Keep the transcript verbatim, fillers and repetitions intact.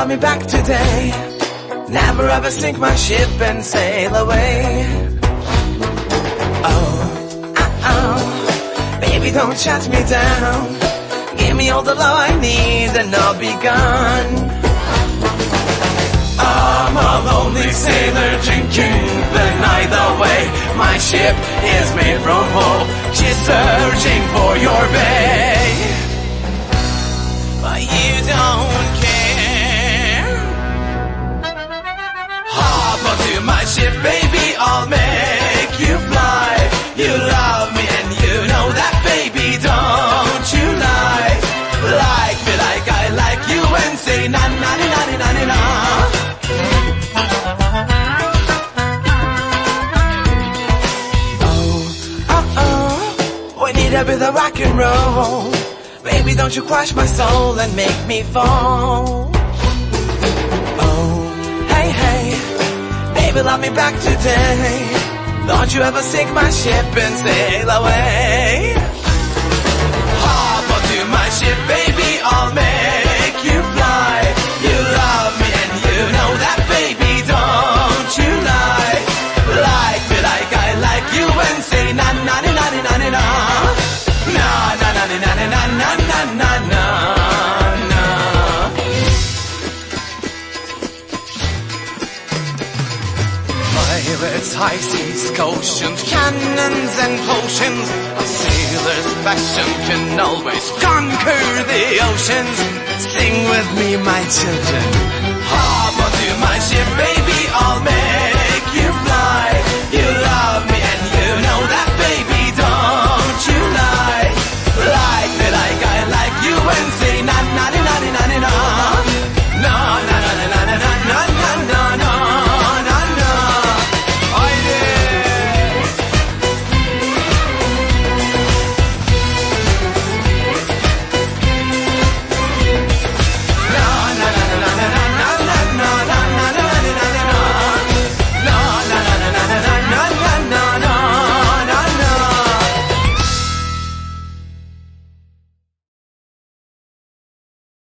love me back today. Never ever sink my ship and sail away. Oh, uh-oh, baby, don't shut me down. Give me all the love I need and I'll be gone. I'm a lonely sailor drinking the night away. My ship is made from hope. She's searching for your bay. But you don't care. Hop onto my ship, baby, I'll make you fly. You love me and you know that, baby, don't you lie. Like me like I like you and say na na na na na na na. A bit of rock and roll. Baby, don't you crush my soul and make me fall. Oh, hey, hey, baby, love me back today. Don't you ever sink my ship and sail away. Hop onto my ship, baby, I'll make you fly. You love me and you know that, baby, don't you lie. Like me like I like you and say na na na na na na na. Na na na na na na na na na na na. Pirates, high seas, Scotians, cannons and potions. A sailor's passion can always conquer the oceans. Sing with me, my children. Hop onto my ship, baby, I'll make you fly. You love